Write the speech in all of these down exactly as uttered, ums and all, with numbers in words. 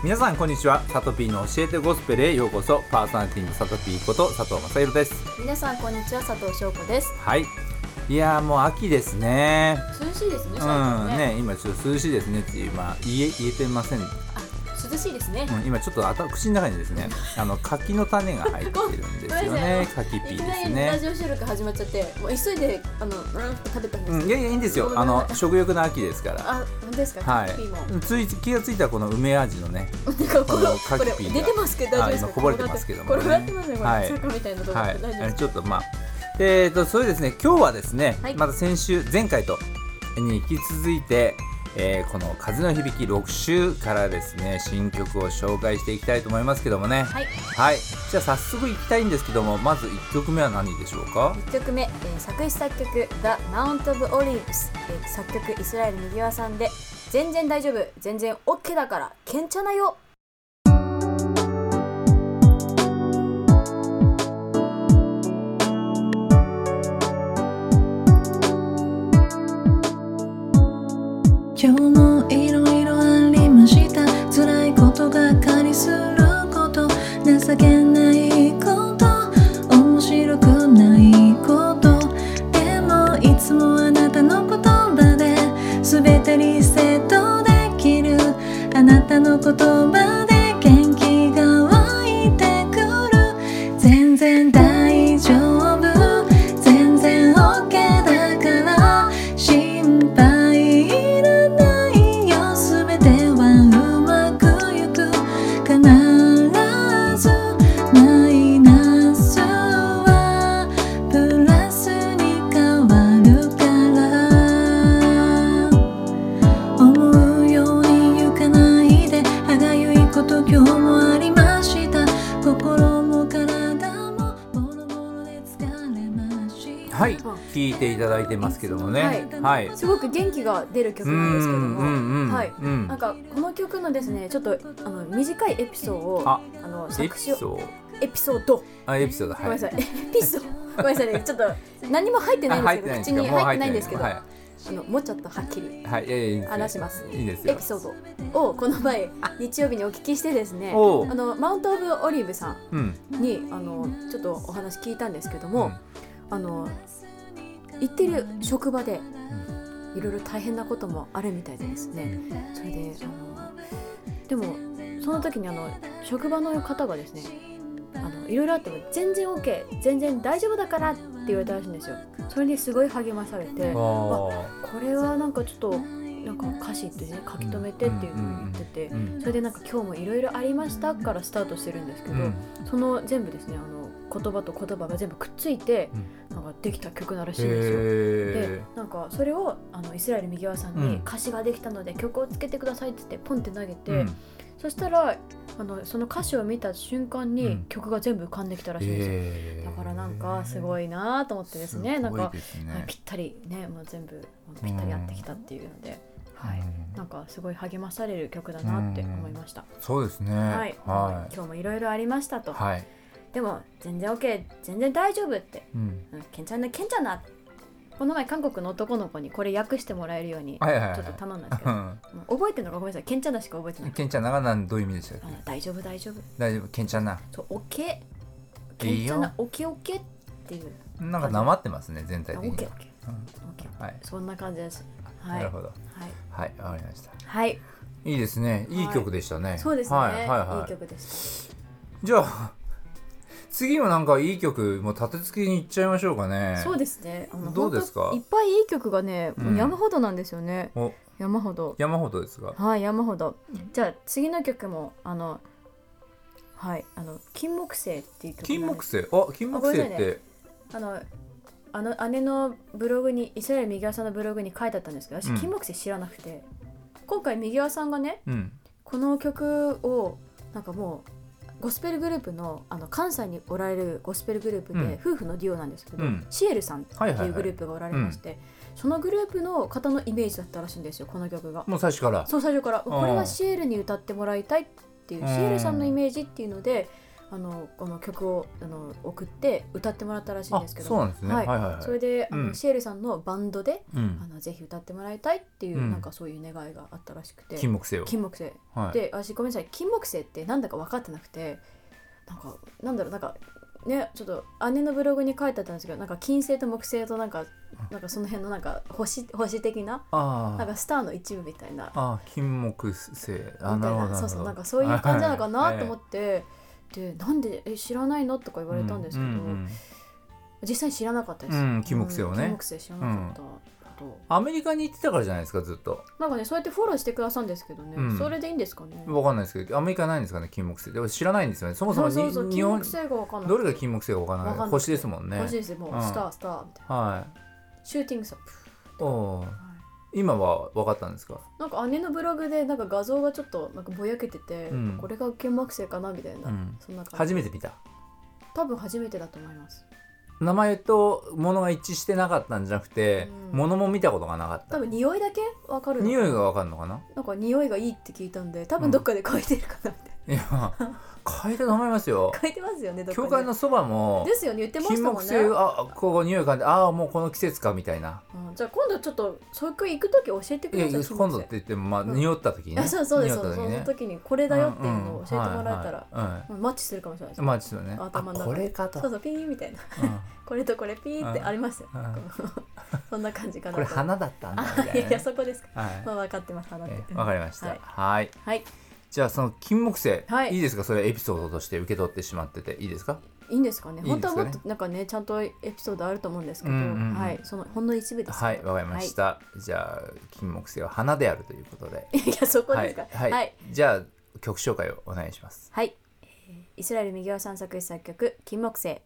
皆さんこんにちは。サトピーの教えてゴスペルへようこそ。パーソナリティのサトピーこと佐藤正宏です。 皆さんこんにちは、佐藤翔子です。 はい、いやーもう秋ですね。 涼しいですね、最近ね。 うんね、今ちょっと涼しいですねっていう、まあ言え言えてません。 あ、涼しいですね。 うん、今ちょっと頭口の中にですね、あの柿の種が入ってるんですよね。柿ピーですね。 ラジオ収録始まっちゃって、もう急いであのうんって食べたんです、 うん。いやいやいいんですよ。あの食欲の秋ですから。 あ、本当ですか。 はい。 ピーもつい気がついたこの梅味のね、 この柿ピーが出てますけど大丈夫ですか。 今こぼれてますけどもね。 これってますね。これ、 はい、 坂みたいなところ、 はい、 大丈夫ですか。 ちょっとまあえーとそれですね、今日はですね、はい、また先週前回とに引き続いて、えー、この風の響きろく週からですね、新曲を紹介していきたいと思いますけどもね。 はい、 はい、じゃあ早速いきたいんですけども、まずいっきょくめは何でしょうか。 いっきょくめ、えー、作詞作曲 The Mount of Olives、えー、作曲イスラエルみぎわさんで全然大丈夫、全然 OK だからけんちゃなよ。 今日もいろいろありました。辛いことがかりすること、情けないこと、面白くないこと、でもいつもあなたの言葉で全てリセットできる。あなたの言葉で元気が湧いてくる。全然大丈夫、全然 OK だから心配いらないよ。全てはうまくいく。必ずマイナスはプラスに変わるから。思うようにいかないで、歯がゆいこと今日もありました。心も体もボロボロで疲れました。 はい、聴いていただいてますけどもね。 はい、はい、すごく元気が出る曲なんですけども、はい、 うん、 なんかこの曲のですね、ちょっとあの短いエピソードをああの作詞をエピソードあエピソード、はい、 ごめんなさい、エピソードごめんなさいね、ちょっと何も入ってないんですけど、口に入ってないんですけど、はい、あのもうちょっとはっきり話します。 いいですよ。 エピソードをこの前日曜日にお聞きしてですね、あのマウント・オブ・オリーブさんに、うん、あのちょっとお話聞いたんですけども、うん、あの行ってる職場でいろいろ大変なこともあるみたいでですね、それであのでもその時にあの職場の方がですね、あのいろいろあっても全然 OK、 全然大丈夫だからって言われたらしいんですよ。それにすごい励まされて、あこれはなんかちょっとなんか歌詞ってね書き留めてっていうのを言ってて、それでなんか今日もいろいろありましたからスタートしてるんですけど、その全部ですね、あの言葉と言葉が全部くっついてなんかできた曲ならしいんですよ。でなんかそれをあのイスラエルみぎわさんに歌詞ができたので曲をつけてくださいって言ってポンって投げて、うん、そしたらあのその歌詞を見た瞬間に曲が全部浮かんできたらしいんですよ。だからなんかすごいなと思ってですね、なんかぴったりね、もう全部ぴったり合ってきたっていうので、はい、なんかすごい励まされる曲だなって思いました。 そうですね。 はい、はい、今日もいろいろありましたと。はい、でも全然 OK、 全然大丈夫って、うん、ケンちゃんなケンちゃんな。この前韓国の男の子にこれ訳してもらえるようにちょっと頼んだんですけど、はいはいはい、覚えてるのかごめんなさい、ケンちゃんなしか覚えてない。 ケンちゃんながどういう意味でしたっけ。 大丈夫大丈夫大丈夫、ケンちゃんな、 そう OK、 ケンちゃんな OKOK っていうなんかなまってますね全体的に。 OKOK、うん、はい、そんな感じです。はい、 なるほど、はい、わかりました。 はい、 いいですね、いい曲でしたね。はい、 そうですね、はいはいはい、いい曲でした。じゃあ次はなんかいい曲もう立て付けに行っちゃいましょうかね。 そうですね、あのどうですか。 いっぱいいい曲がね、うん、山ほどなんですよね。お山ほど山ほどですが、 はい、山ほど。じゃあ次の曲もあのはいあの金木犀っていう曲。 金木犀、あ金木犀って、ね、 あのあの姉のブログに、イスラエルみぎわさんのブログに書いてあったんですけど、私、うん、金木犀知らなくて、今回みぎわさんがね、うん、この曲をなんかもうゴスペルグループ の, あの関西におられるゴスペルグループで、うん、夫婦のデュオなんですけど、うん、シエルさんっていうグループがおられまして、はいはいはい、そのグループの方のイメージだったらしいんですよ、この曲が。 もう最初から。 そう、最初からこれはシエルに歌ってもらいたいっていう、シエルさんのイメージっていうのであのこの曲をあの送って歌ってもらったらしいんですけど、 そうなんですね、はいはいはいはい、 それであの、うん、シエルさんのバンドで、 うん、 あのぜひ歌ってもらいたいっていう、うん、なんかそういう願いがあったらしくて、 金木犀を金木犀、はい、で私ごめんなさい、金木犀ってなんだか分かってなくて、なんかなんだろう、なんかね、ちょっと姉のブログに書いてあったんですけど、なんか金星と木星となんかなんかその辺のなんか 星, 星的ななんかスターの一部みたいな、 あ金木星みたいな、そうそう、なんかそういう感じなのかなと思って、でなんでえ知らないのとか言われたんですけど、うんうんうん、実際知らなかったです、うん、 金木星をね、 金木星知らなかった、うん、 アメリカに行ってたからじゃないですか、ずっと。 なんかね、そうやってフォローしてくださるんですけどね、うん、それでいいんですかね。 わかんないですけど、アメリカないんですかね、金木犀。でも知らないんですよね。そもそもそうそうそう、金木星がわかんない。 どれが金木犀かわからない。ない星ですもんね。 星です、もう、うん、スタースターみたいな。はい。シューティングスター。 おー、はい、今は分かったんですか。 なんか姉のブログでなんか画像がちょっとなんかぼやけてて、うん、これが金木星かなみたいな、うん、そんな感じ。 初めて見た。 多分初めてだと思います。 名前と物が一致してなかったんじゃなくて、うん、物も見たことがなかった。 多分匂いだけ分かるのかな。 匂いが分かるのかな。 なんか匂いがいいって聞いたんで、多分どっかで書いてるかなみたいな、 うん、いや書いてると思いますよ。 書いてますよね、どっかで。 教会のそばもですよね、言ってましたもんね。 金木犀、あ、ここ匂い嗅んで、ああもうこの季節かみたいな、 うん、じゃあ今度ちょっとそういう行く時教えてください。いや今度って言っても、まあ、匂った時にね、 うん、そうそうです、ね、その時にこれだよっていうのを教えてもらえたら、うんうんはいはい、マッチするかもしれないです、 マッチするね。 頭の中これかと、 そうそうピーみたいな、うん、これとこれピーってありますよ、うん、そんな感じかな。 これ花だったんだみたいな、ね、 いやそこですか、はい、まあ、分かってます、花って、 えー、分かりました。はい、はい、 はい、 じゃあその金木犀、はい、いいですか、それエピソードとして受け取ってしまってていいですか。 いいんですかね。本当はもっとなんかねちゃんとエピソードあると思うんですけど、うんうんうん、はい、そのほんの一部です。 はい、わかりました、はい、じゃあ金木犀は花であるということでいやそこですか。 はい、はいはい、じゃあ曲紹介をお願いします。 はい、イスラエル右尾さん作詞作曲、金木犀。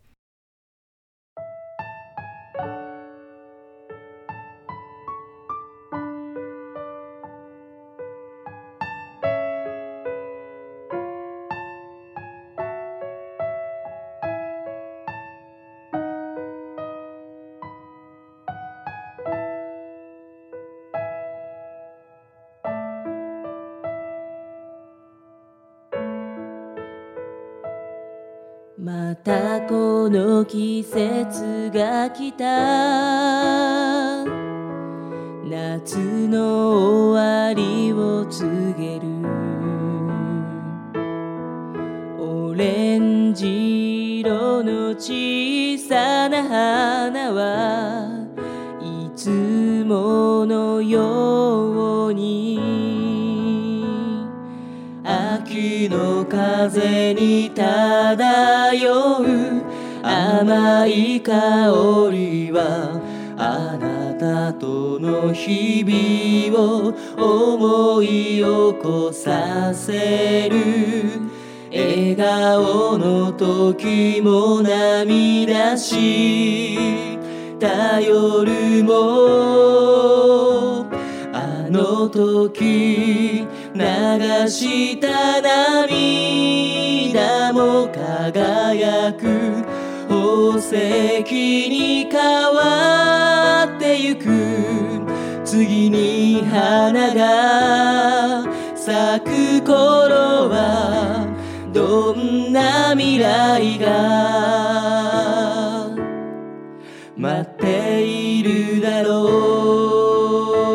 またこの季節が来た、夏の終わりを告げる。オレンジ色の小さな花はいつものように秋の風に漂う甘い香りはあなたとの日々を思い起こさせる。笑顔の時も涙した夜もあの時流した涙も輝く宝石に変わってゆく。次に花が咲く頃はどんな未来が待っているだろう。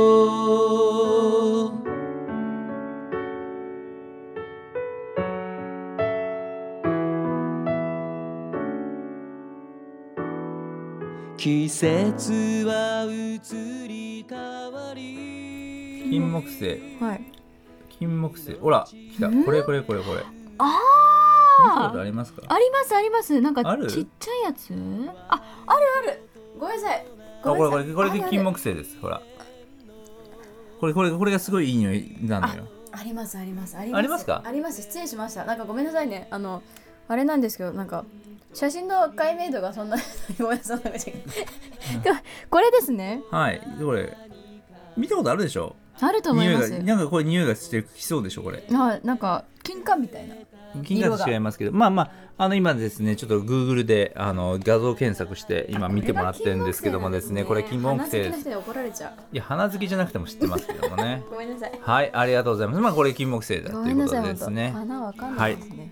季節は移り変わり。 金木犀、 はい、 金木犀、ほら来た、これこれこれこれ。 あ見たことありますか。 ありますあります。なんかちっちゃいやつ、あ、あるある、ごめんなさい。 あ、これこれこれで金木犀です。ほらこれこれこれがすごいいい匂いなのよ。 ありますありますありますありますか。 あります。失礼しました。なんかごめんなさいね。あのあれなんですけど、なんか写真の解明度がそんなごめんなさいこれですね。 はい、これ見たことあるでしょ。 あると思います。 なんかこれ匂いがしてきそうでしょこれ。 あ、なんか金柑みたいな。 金柑と違いますけど、まあまああの今ですねちょっと Google であの画像検索して今見てもらってるんですけどもですね、これ金木犀です。花好きな人に怒られちゃう。いや花好きじゃなくても知ってますけどもねごめんなさい。 はい、ありがとうございます。まあこれ金木犀だということですね。 花わかんないですね。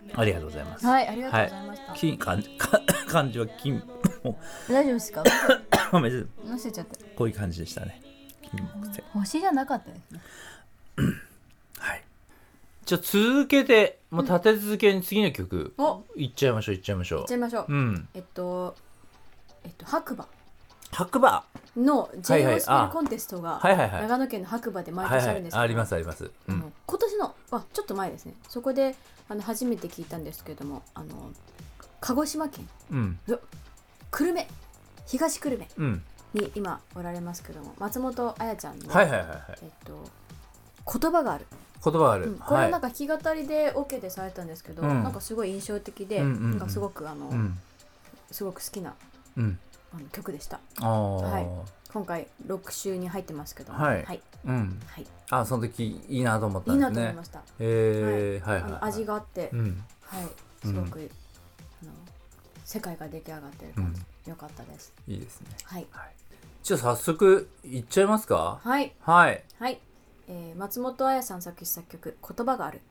ありがとうございます。 はい、ありがとうございました。 はい、金漢字漢字は金大丈夫ですか？ ごめんなさい。忘れちゃった。 こういう感じでしたね。金木犀。 星じゃなかったですね。 はい。じゃあ続けてもう立て続けに次の曲、うん、いっちゃいましょういっちゃいましょう。 いっちゃいましょう。 うん。 えっとえっと白馬。 白馬の ジェイ ゴスペルコンテストが長野県の白馬で毎年あるんですけど、 はいはい、ありますあります、 うん、今年のあちょっと前ですね。そこであの初めて聞いたんですけれども、あの鹿児島県、うん、久留米東久留米に今おられますけども、松本彩ちゃんの、 はいはいはいはい、 えっと、言葉がある言葉がある、 うん、これはなんか弾き語りで OK でされたんですけど、はい、なんかすごい印象的で、うんうんうん、なんかすごくあの、うん、すごく好きな、うんあの曲でした。はい、今回ろく週に入ってますけど、 はい、はい、うん、はい、あその時いいなと思ったんですね。 いいなと思いました。 えー、はい、はいはい、 味があって、うん、はい、すごく、うん、あの世界が出来上がってる感じ、うん、よかったです。 いいですね。 はい。 はい、じゃあ早速いっちゃいますか。 はいはいはい、えー、松本彩さん作詞作曲、言葉がある。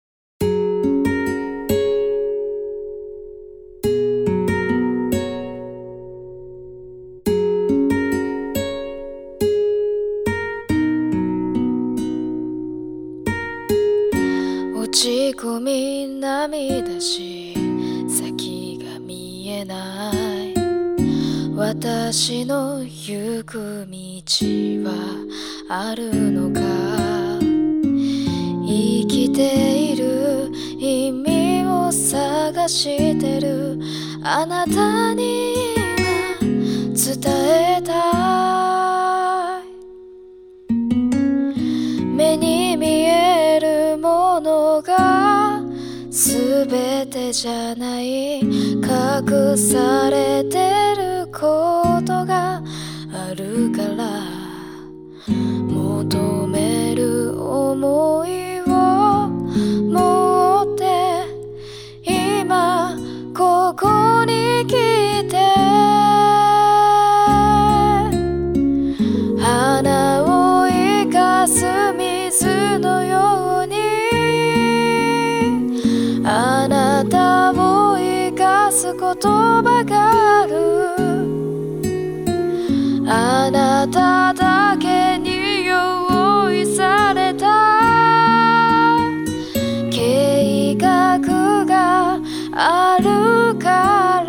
落ち込み涙し先が見えない、私の行く道はあるのか、生きている意味を探してるあなたに今伝えたい、目に見えるものが全てじゃない、隠されてることがあるから、求める想いを持って今ここに来て、花を生かす水のようにあなたを生かす言葉がある、あなただけに用意された計画があるから、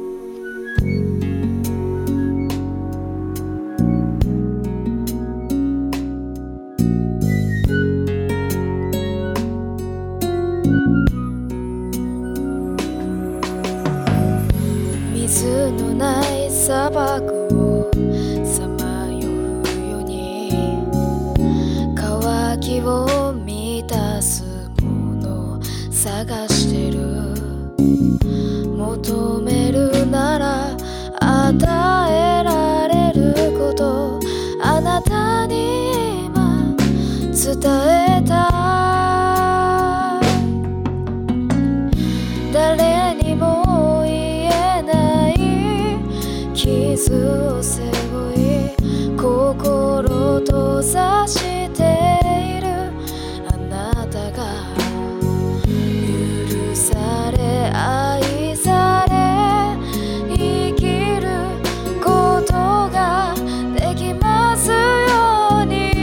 水のない砂漠をさまようように、渇きを満たすもの探してる、求めるなら与えられること、あなたに今伝えたい、誰にも言えない傷を背負い心閉ざしているあなたが、許され愛され生きることができますように、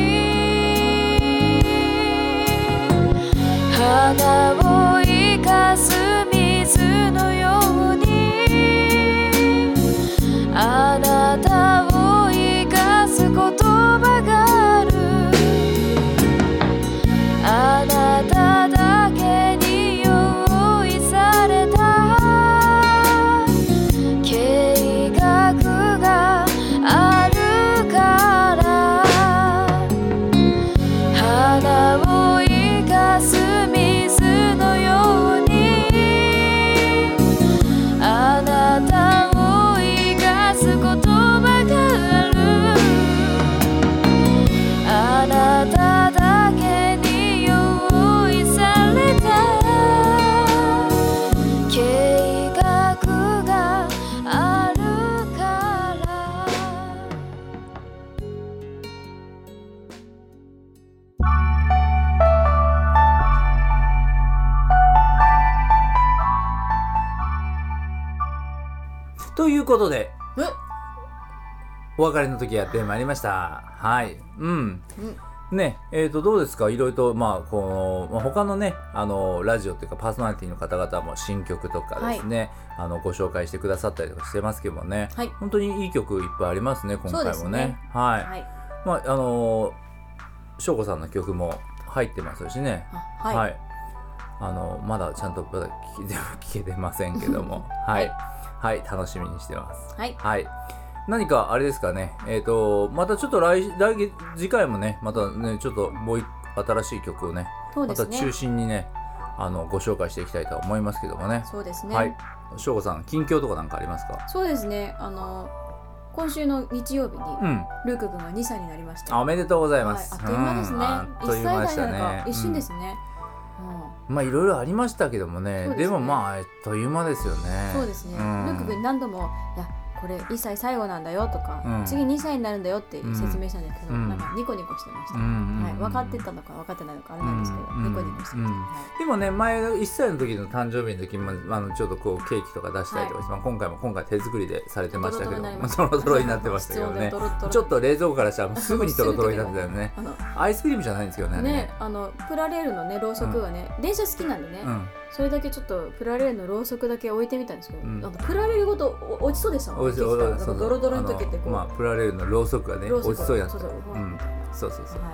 花を生かす水のようにあなたを生かす言葉がある、 ことでお別れの時やってまいりました。はい、うん、うん、ねえーとどうですか、いろいろとまあこの、まあ、他のねあのラジオっていうかパーソナリティの方々も新曲とかですね、はい、あのご紹介してくださったりとかしてますけどもね、はい、本当にいい曲いっぱいありますね今回もね。ね、はい、はい、まああの翔子さんの曲も入ってますしね。はい、はい、あのまだちゃんとまだ聞けて聞けてませんけどもはい、はい、はい、楽しみにしてます。はい、はい、何かあれですかね、えーとまたちょっと来来月次回もねまたねちょっともう一新しい曲をね、ね、また中心にねあのご紹介していきたいと思いますけどもね。 そうですね。 はい、翔子さん近況とかなんかありますか？ そうですね、あの今週の日曜日に、うん、ルーク君がにさいになりました。 おめでとうございます。 はい、あっという間ですね。うん、あっという間でしたね。一瞬ですね。 うん、まあいろいろありましたけども ね, で, ねでもまああっという間ですよね。 そうですね。うん、ルーク君何度もいやこれいっさい最後なんだよとか、うん、次にさいになるんだよって説明したんですけど、うん、なんかニコニコしてました。うん、はい、分かってたのか分かってないのかあれなんですけど、うん、ニコニコしてました。うん、はい、 でもね前のいっさいの時の誕生日の時もあのちょっとこうケーキとか出したりとかして、はい、まあ、今回も今回手作りでされてましたけど、トロトロになってましたけどね。ちょっと冷蔵庫からしたらすぐにトロトロになってたよね。アイスクリームじゃないんですけどね。 ね、あのプラレールのねろうそくがね、うん、電車好きなんでね、うん、それだけちょっとプラレールのろうそくだけ置いてみたんですけど、うん、なんかプラレールごと落ちそうでしたもんね。ドロドロに溶けてこう、 まあ、プラレールのろうそくがね落ちそうになった。そうそうそうそう、はい、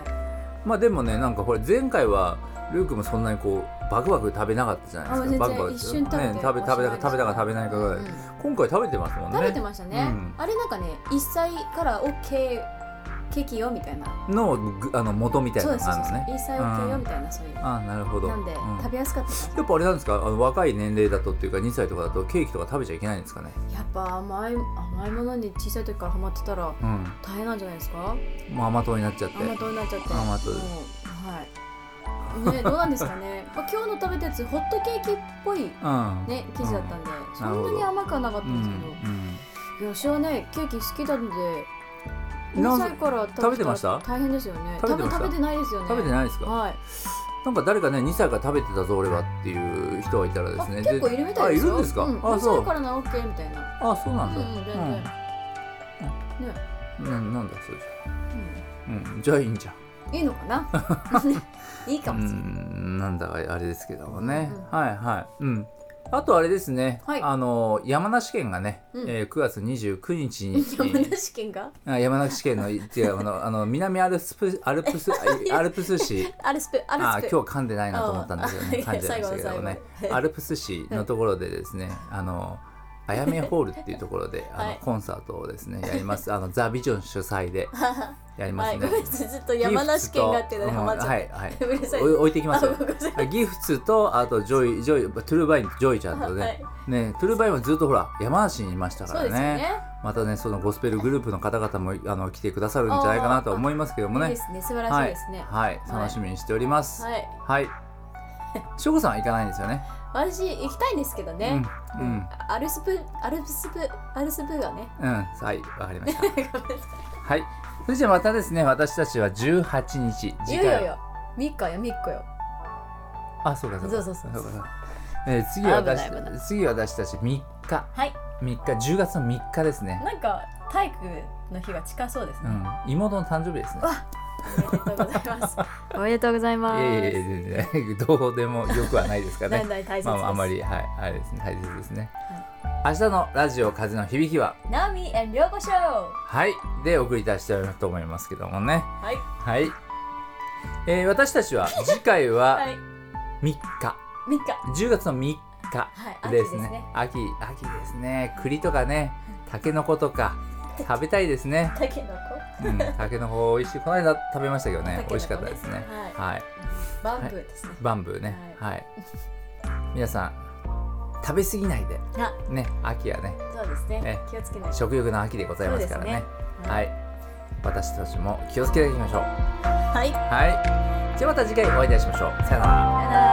まあでもねなんかこれ前回はルークもそんなにこうバクバク食べなかったじゃないですか。バクバク一瞬食べて、 ね、食べ食べ食べたか食べないかぐらい、うん、今回食べてますもんね。 食べてましたね、うん、あれなんかねいっさいから OKケーキよみたいなのあの元みたいなのがあるのね。 いっさい OK よみたいな、そういう。 あ、なるほど。 なんで、うん、食べやすかった。 やっぱあれなんですか、あの若い年齢だとっていうかにさいとかだとケーキとか食べちゃいけないんですかね。 やっぱ甘い甘いものに小さい時からハマってたら大変なんじゃないですか。 うん、もう甘党になっちゃって。 甘党になっちゃって。 甘党。 はい。ね、どうなんですかね。まあ、今日の食べたやつホットケーキっぽい、ね、うん、生地だったんで、うん、そんなに甘くはなかったんですけど、うんうん、よしはねケーキ好きなんで。にさいから食べてました？ 大変ですよね。食べて食べてないですよね。 食べてないですか？はい。なんか誰かねにさいから食べてたぞ俺はっていう人がいたらですね。 結構いるみたいですよ。 あ、いるんですか？うん、 あ、そう。にさいからな OK みたいな。 あ、そうなんだ。うん、全然。うん、ね。な、なんだそうじゃん。うん。うん、じゃあいいんじゃん。いいのかな？いいかもしれない。うん、 なんだかあれですけどもね。うん、はいはい。うん。あとあれですね、はい、あの山梨県がね、うん、えー、くがつにじゅうくにちに山梨県があ山梨県の違うあのあの南アルプアルプスアルプス市アルスプアルスプあ今日噛んでないなと思ったんですけどね噛んじゃいましたけどねアルプス市のところでですねあのあやめホールっていうところであの、はい、コンサートをですねやりますあのザ・ビジョン主催でやりますね。 はい、ずっと山梨県がっていうのにハマっちゃって、うん、はいはい置いてきますよ。ギフツとあとジョイジョイトゥルーバインとジョイちゃんとね、はい、ねトゥルーバインはずっとほら山梨にいましたから ね, ねまたねそのゴスペルグループの方々もあの来てくださるんじゃないかなと思いますけどもね。 いいですね、素晴らしいですね。 はい、はい、楽しみにしております。はい、はい、しょうこさんは行かないんですよね。 私行きたいんですけどね、うんうん、アルスプアルプスプアルスプがね、 うん、はい、わかりましたはい、それじゃあまたですね私たちはじゅうはちにち次回いやいやみっかよみっかよあ、そうかそうかそうそうそうそう、 えー、次は私次は私たちみっか、はい、みっかじゅうがつのみっかですね。 なんか体育の日が近そうですね、 うん、妹の誕生日ですね。 おめでとうございます。おめでとうございます。 いやいやいやどうでもよくはないですかね。 大切です。 まああまりはいあれですね大切ですね。はい、明日のラジオ風の響きはナミ&ようこしょはいでお送りいたしたいと思いますけどもね。はいはい。えー、私たちは次回はみっか、 みっかじゅうがつのみっかですね。秋秋ですね。栗とかねタケノコとか食べたいですね。 タケノコ。 うん、タケノコ美味しい。この間食べましたけどね、美味しかったですね。はい。はい、 バンブーですね。 バンブーね。はい。はい、皆さん食べ過ぎないで。ね、秋はね。 そうですね。気をつけない。 食欲の秋でございますからね。ねはい、はい。私たちも気をつけていきましょう。はい。はい。じゃあまた次回お会いいたしましょう。さよなら。